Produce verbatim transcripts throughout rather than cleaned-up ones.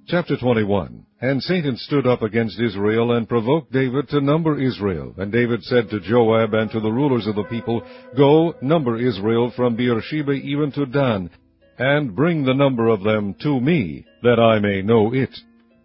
Chapter twenty-one. And Satan stood up against Israel, and provoked David to number Israel. And David said to Joab and to the rulers of the people, Go, number Israel from Beersheba even to Dan, and bring the number of them to me, that I may know it.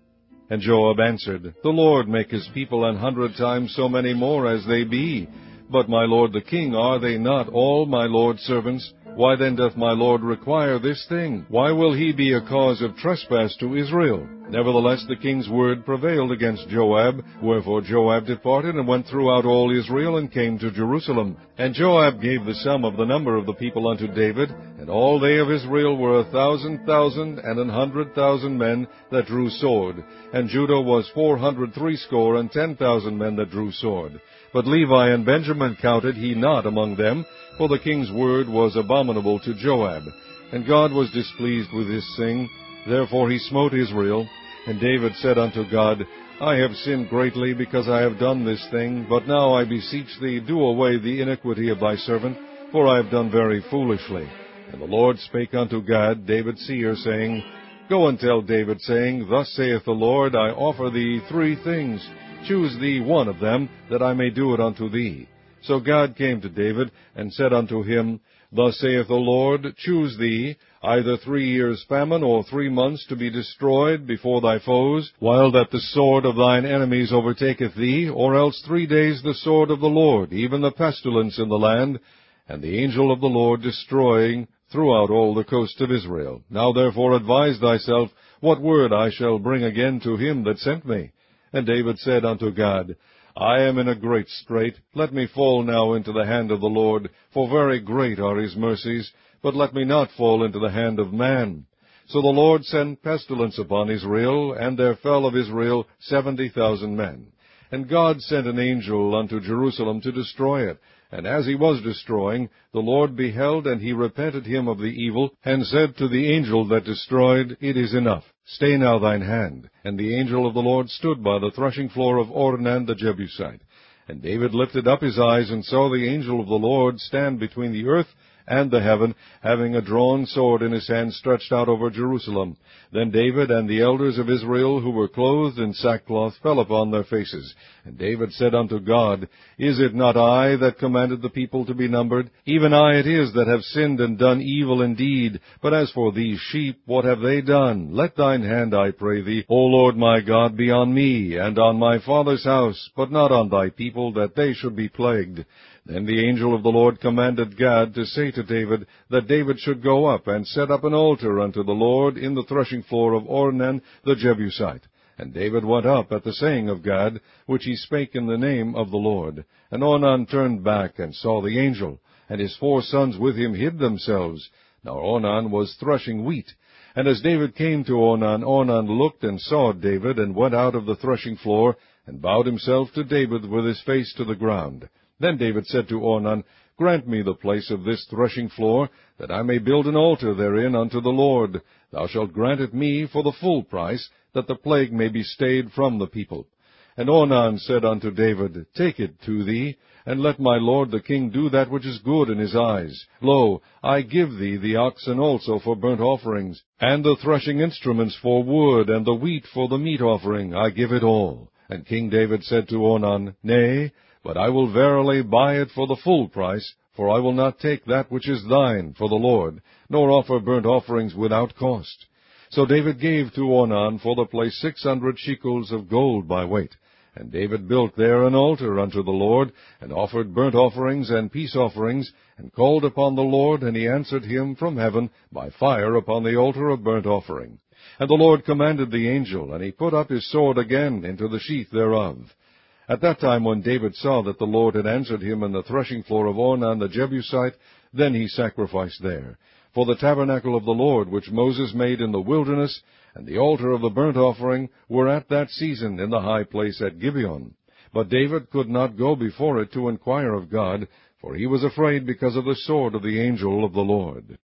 And Joab answered, The Lord make his people an hundred times so many more as they be. But my lord the king, are they not all my lord's servants? Why then doth my lord require this thing? Why will he be a cause of trespass to Israel? Nevertheless the king's word prevailed against Joab. Wherefore Joab departed, and went throughout all Israel, and came to Jerusalem. And Joab gave the sum of the number of the people unto David, and all they of Israel were a thousand thousand, and an hundred thousand men that drew sword. And Judah was four hundred threescore, and ten thousand men that drew sword. But Levi and Benjamin counted he not among them, for the king's word was abominable to Joab. And God was displeased with this thing, therefore he smote Israel. And David said unto God, I have sinned greatly, because I have done this thing. But now I beseech thee, do away the iniquity of thy servant, for I have done very foolishly. And the Lord spake unto Gad, David's seer, saying, Go and tell David, saying, Thus saith the Lord, I offer thee three things. Choose thee one of them, that I may do it unto thee. So Gad came to David, and said unto him, Thus saith the Lord, Choose thee either three years' famine, or three months to be destroyed before thy foes, while that the sword of thine enemies overtaketh thee, or else three days the sword of the Lord, even the pestilence in the land, and the angel of the Lord destroying throughout all the coast of Israel. Now therefore advise thyself what word I shall bring again to him that sent me. And David said unto Gad, I am in a great strait. Let me fall now into the hand of the Lord, for very great are his mercies, but let me not fall into the hand of man. So the Lord sent pestilence upon Israel, and there fell of Israel seventy thousand men. And God sent an angel unto Jerusalem to destroy it. And as he was destroying, the Lord beheld, and he repented him of the evil, and said to the angel that destroyed, It is enough. Stay now thine hand. And the angel of the Lord stood by the threshing floor of Ornan the Jebusite. And David lifted up his eyes, and saw the angel of the Lord stand between the earth and the heaven, having a drawn sword in his hand stretched out over Jerusalem. Then David and the elders of Israel, who were clothed in sackcloth, fell upon their faces. And David said unto God, Is it not I that commanded the people to be numbered? Even I it is that have sinned and done evil indeed. But as for these sheep, what have they done? Let thine hand, I pray thee, O Lord my God, be on me, and on my father's house, but not on thy people, that they should be plagued. Then the angel of the Lord commanded Gad to say to David, that David should go up and set up an altar unto the Lord in the threshing floor of Ornan the Jebusite. And David went up at the saying of Gad, which he spake in the name of the Lord. And Ornan turned back and saw the angel, and his four sons with him hid themselves. Now Ornan was threshing wheat. And as David came to Ornan, Ornan looked and saw David, and went out of the threshing floor, and bowed himself to David with his face to the ground. Then David said to Ornan, Grant me the place of this threshing floor, that I may build an altar therein unto the Lord. Thou shalt grant it me for the full price, that the plague may be stayed from the people. And Ornan said unto David, Take it to thee, and let my lord the king do that which is good in his eyes. Lo, I give thee the oxen also for burnt offerings, and the threshing instruments for wood, and the wheat for the meat offering. I give it all. And King David said to Ornan, Nay, but I will verily buy it for the full price, for I will not take that which is thine for the Lord, nor offer burnt offerings without cost. So David gave to Ornan for the place six hundred shekels of gold by weight. And David built there an altar unto the Lord, and offered burnt offerings and peace offerings, and called upon the Lord, and he answered him from heaven by fire upon the altar of burnt offering. And the Lord commanded the angel, and he put up his sword again into the sheath thereof. At that time when David saw that the Lord had answered him in the threshing floor of Ornan the Jebusite, then he sacrificed there. For the tabernacle of the Lord, which Moses made in the wilderness, and the altar of the burnt offering, were at that season in the high place at Gibeon. But David could not go before it to inquire of God, for he was afraid because of the sword of the angel of the Lord.